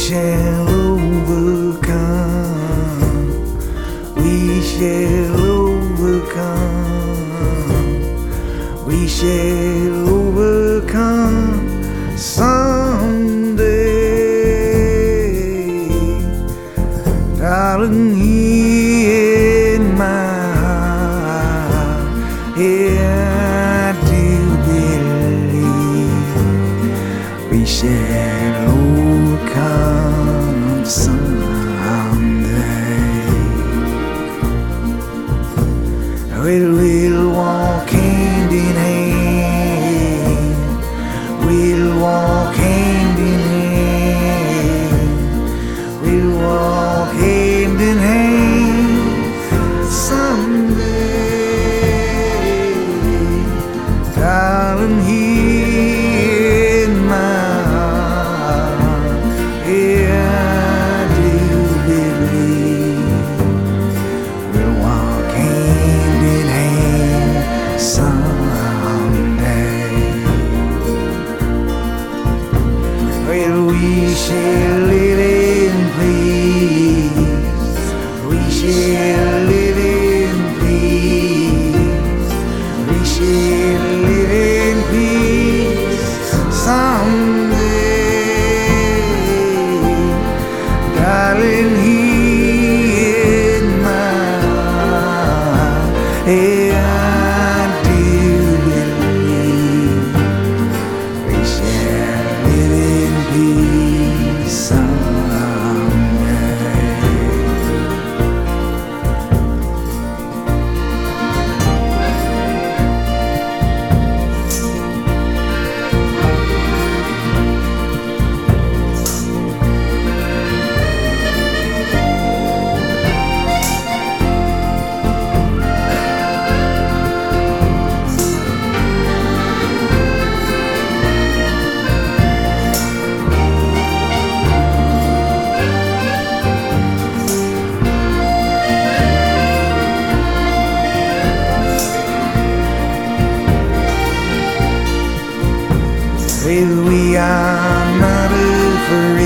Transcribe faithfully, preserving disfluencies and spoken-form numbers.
shall overcome. We shall overcome. We shall overcome someday. Darling, here in my heart, yeah, I do believe we shall overcome someday. We'll, we'll walk hand in hand. We'll walk hand in hand. We'll walk hand in hand someday. Darling, here in my heart, yeah, I do believe we'll walk hand in hand someday. Well, we shall live in peace. We shall live in peace. We shall live in peace someday. Darling, here in my heart, yeah, I do believe we shall live in peace someday. Well, we are not afraid.